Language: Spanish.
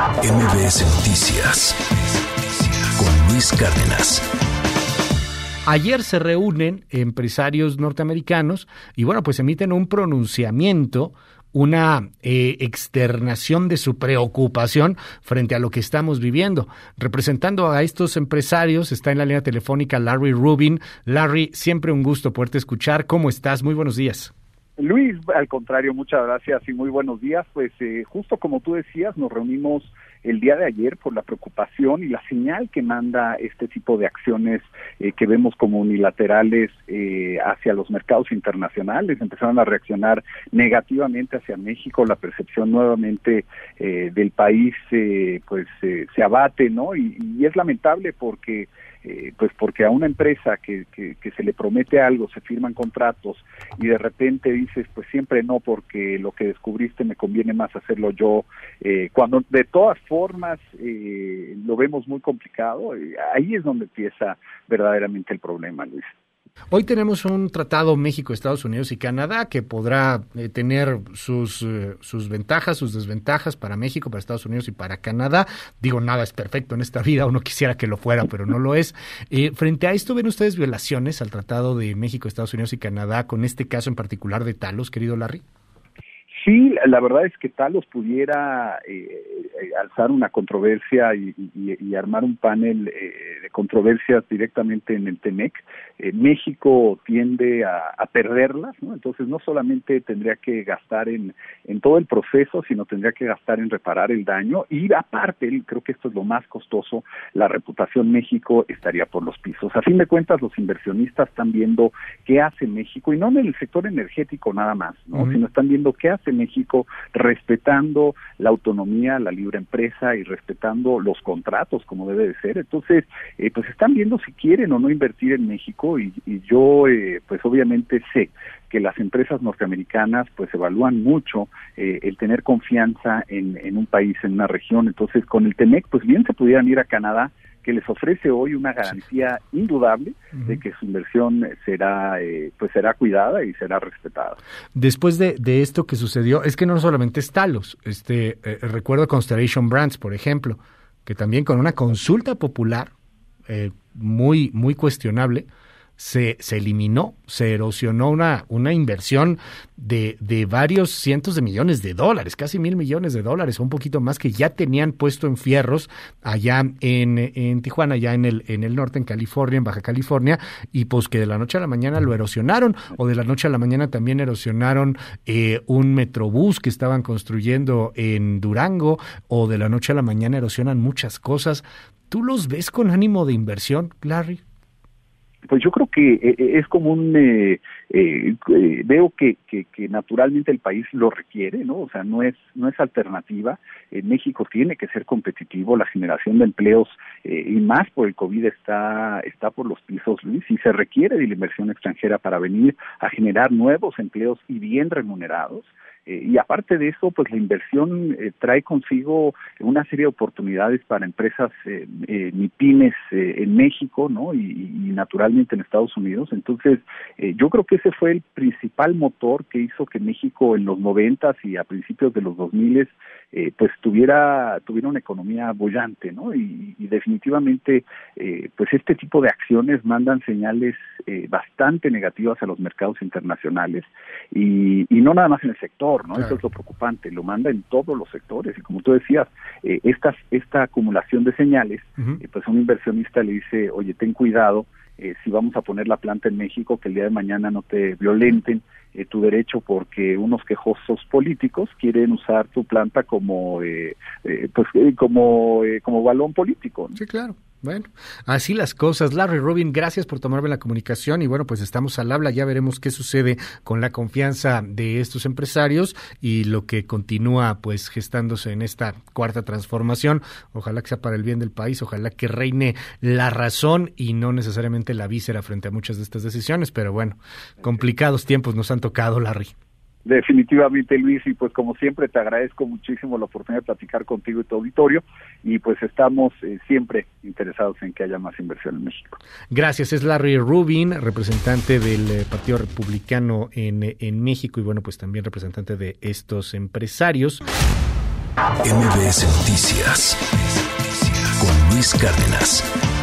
MBS Noticias con Luis Cárdenas. Ayer se reúnen empresarios norteamericanos y bueno, pues emiten un pronunciamiento, una externación de su preocupación frente a lo que estamos viviendo. Representando a estos empresarios está en la línea telefónica Larry Rubin. Larry, siempre un gusto poderte escuchar. ¿Cómo estás? Muy buenos días. Luis, al contrario, muchas gracias y muy buenos días. Pues justo como tú decías, nos reunimos el día de ayer por la preocupación y la señal que manda este tipo de acciones que vemos como unilaterales hacia los mercados internacionales. Empezaron a reaccionar negativamente hacia México, la percepción nuevamente del país se abate, ¿no? Y es lamentable porque porque a una empresa que se le promete algo, se firman contratos y de repente dices, pues siempre no, porque lo que descubriste me conviene más hacerlo yo, cuando de todas formas lo vemos muy complicado, ahí es donde empieza verdaderamente el problema, Luis. Hoy tenemos un tratado México, Estados Unidos y Canadá que podrá tener sus ventajas, sus desventajas para México, para Estados Unidos y para Canadá. Digo, nada es perfecto en esta vida, uno quisiera que lo fuera, pero no lo es. Frente a esto, ¿ven ustedes violaciones al tratado de México, Estados Unidos y Canadá con este caso en particular de Talos, querido Larry? Sí, la verdad es que Talos pudiera alzar una controversia y armar un panel de controversias directamente en el TEMEC. México tiende a perderlas, ¿no? Entonces no solamente tendría que gastar en todo el proceso, sino tendría que gastar en reparar el daño y aparte, creo que esto es lo más costoso, la reputación México estaría por los pisos. A fin de cuentas, los inversionistas están viendo qué hace México y no en el sector energético nada más, ¿no? Sino están viendo qué hace México respetando la autonomía, la libre empresa y respetando los contratos como debe de ser. Entonces, pues están viendo si quieren o no invertir en México y yo, pues obviamente sé que las empresas norteamericanas pues evalúan mucho el tener confianza en un país, en una región. Entonces, con el TEMEC, pues bien se pudieran ir a Canadá, que les ofrece hoy una garantía indudable de que su inversión será cuidada y será respetada. Después de esto que sucedió, es que no solamente es Talos, recuerdo Constellation Brands, por ejemplo, que también con una consulta popular muy, muy cuestionable, se eliminó, se erosionó una inversión de varios cientos de millones de dólares, casi $1,000 millones, o un poquito más, que ya tenían puesto en fierros allá en Tijuana, allá en el norte, en California, en Baja California, y pues que de la noche a la mañana lo erosionaron, o de la noche a la mañana también erosionaron un metrobús que estaban construyendo en Durango, o de la noche a la mañana erosionan muchas cosas. ¿Tú los ves con ánimo de inversión, Larry? Pues yo creo que es común, veo que naturalmente el país lo requiere, ¿no? O sea, no es alternativa. México tiene que ser competitivo, la generación de empleos y más por el COVID está por los pisos, Luis, y se requiere de la inversión extranjera para venir a generar nuevos empleos y bien remunerados. Y aparte de eso, pues la inversión trae consigo una serie de oportunidades para empresas MIPYMES en México, ¿no? Y naturalmente en Estados Unidos. Entonces, yo creo que ese fue el principal motor que hizo que México en los 90s y a principios de los 2000s pues tuviera una economía bollante, ¿no? Y definitivamente, pues este tipo de acciones mandan señales bastante negativas a los mercados internacionales y no nada más en el sector, ¿no? Claro. Eso es lo preocupante, lo manda en todos los sectores y como tú decías, esta acumulación de señales, pues un inversionista le dice, oye, ten cuidado, si vamos a poner la planta en México, que el día de mañana no te violenten tu derecho porque unos quejosos políticos quieren usar tu planta como balón político, ¿no? Sí, claro. Bueno, así las cosas. Larry Rubin, gracias por tomarme la comunicación y bueno, pues estamos al habla, ya veremos qué sucede con la confianza de estos empresarios y lo que continúa pues gestándose en esta cuarta transformación. Ojalá que sea para el bien del país, ojalá que reine la razón y no necesariamente la víscera frente a muchas de estas decisiones, pero bueno, complicados tiempos nos han tocado, Larry. Definitivamente, Luis, y pues como siempre te agradezco muchísimo la oportunidad de platicar contigo y tu auditorio y pues estamos siempre interesados en que haya más inversión en México. Gracias, es Larry Rubin, representante del Partido Republicano en México y bueno, pues también representante de estos empresarios. MBS Noticias con Luis Cárdenas.